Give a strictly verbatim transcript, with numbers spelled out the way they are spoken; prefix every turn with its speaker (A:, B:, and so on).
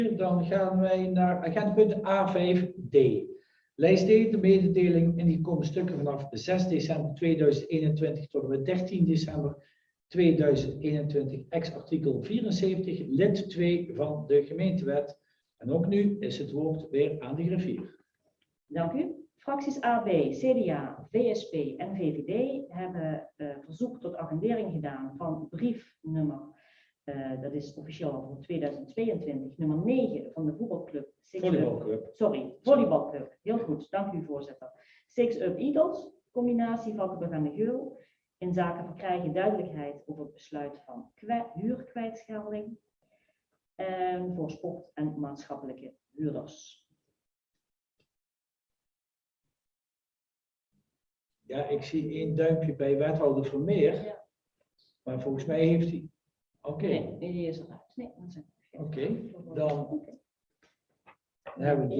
A: Dan gaan wij naar agendapunt A vijf D. Lijst D, de mededeling ingekomen stukken vanaf zes december tweeduizend eenentwintig tot en met dertien december tweeduizend eenentwintig, ex-artikel vierenzeventig, lid twee van de gemeentewet. En ook nu is het woord weer aan de griffier.
B: Dank u. Fracties A B, C D A, V S P en V V D hebben uh, verzoek tot agendering gedaan van brief nummer, uh, dat is officieel voor tweeduizend tweeëntwintig, nummer negen van de voetbalclub.
A: Volleybalclub.
B: Sorry, volleybalclub. Heel goed, dank u voorzitter. Six Up Eagles, combinatie Valkenburg aan de Geul, in zaken verkrijgen duidelijkheid over het besluit van huurkwijtschelding uh, voor sport- en maatschappelijke huurders.
A: Ja, ik zie één duimpje bij wethouder Vermeer,
B: Ja.
A: maar volgens mij heeft hij... Oké, okay.
B: Nee, die is eruit. Nee, dat zijn...
A: Oké, okay. Dan
B: Okay.
A: hebben we